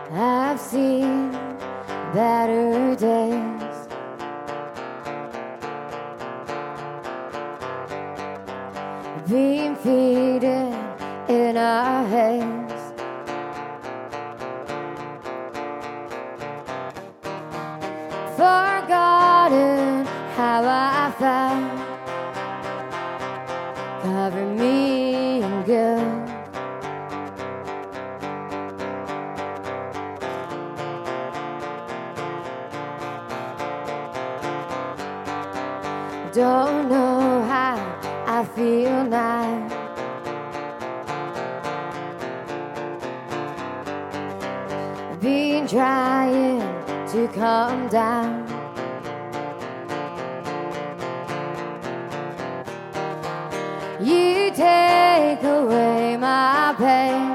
I've seen better days. Being feeding in our heads. Forgotten how I felt. Cover me in guilt. Don't know how I feel now. Been trying to calm down. You take away my pain,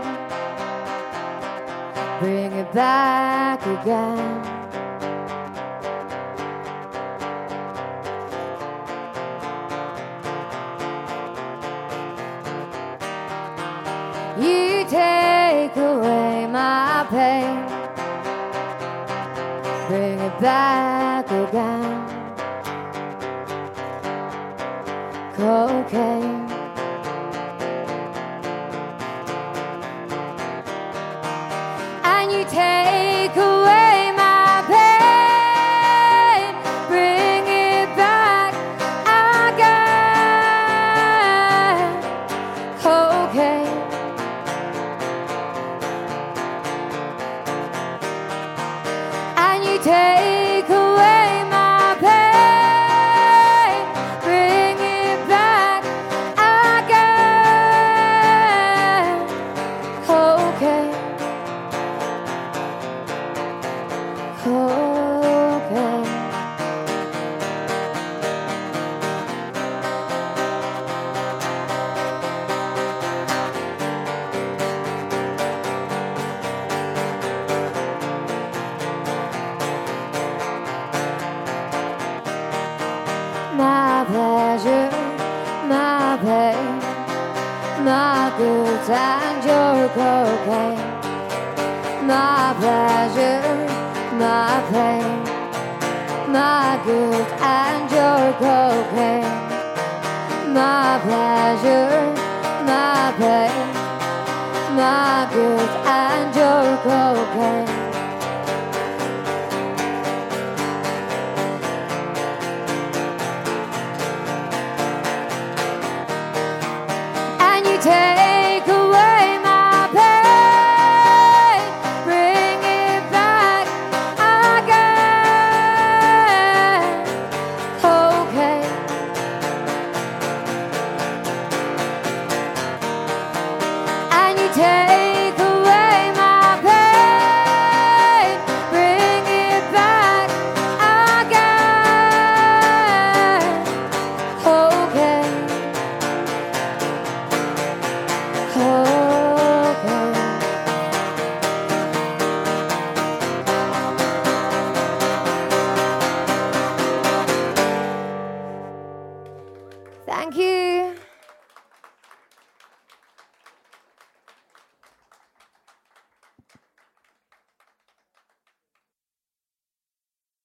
bring it back again. You take away my pain, bring it back again. Cocaine. And you take away my pain, bring it back again. Cocaine. And you take away my pain, bring it back again. Cocaine. Cocaine. My pleasure, my pain, my goods and your cocaine. My pleasure, my pain, my goods and your cocaine. My pleasure, my pain, my goods and your cocaine.